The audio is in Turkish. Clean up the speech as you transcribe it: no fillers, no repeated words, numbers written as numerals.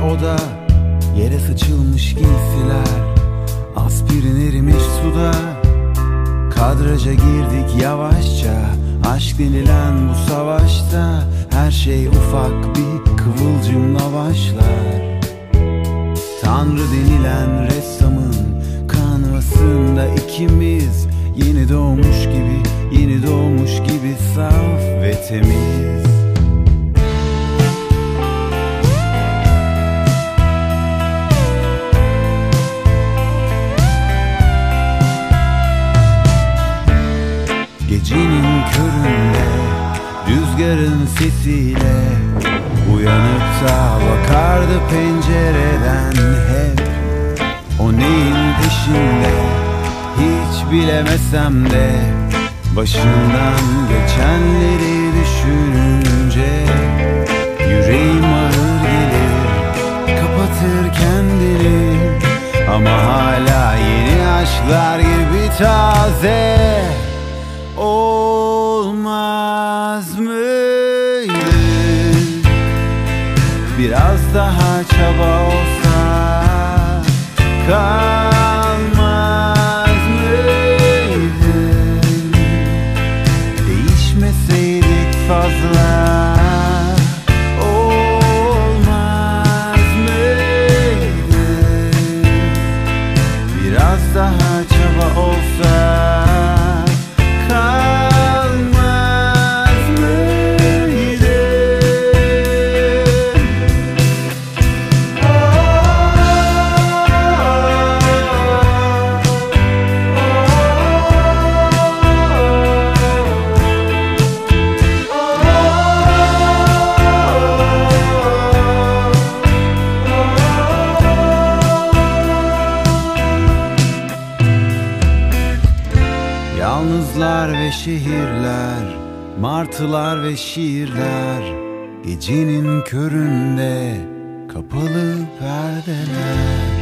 oda, yere saçılmış giysiler, aspirin erimiş suda. Kadraja girdik yavaşça, aşk denilen bu savaşta. Her şey ufak bir kıvılcımla başlar. Tanrı denilen ressamın kanvasında ikimiz, yeni doğmuş gibi, yeni doğmuş gibi saf ve temiz. Gecenin köründe, rüzgarın sesiyle uyanıp da bakardı pencereden hep. O neyin peşinde hiç bilemesem de, başından geçenleri düşününce yüreğim ağır gelir, kapatır kendini. Ama hala yeni aşklar gibi taze. Olmaz mıydı biraz daha çaba olsa, kalmaz mıydı değişmeseydik fazla? Olmaz mıydı biraz daha çaba olsa? Yalnızlar ve şehirler, martılar ve şiirler, gecenin köründe kapalı perdeler.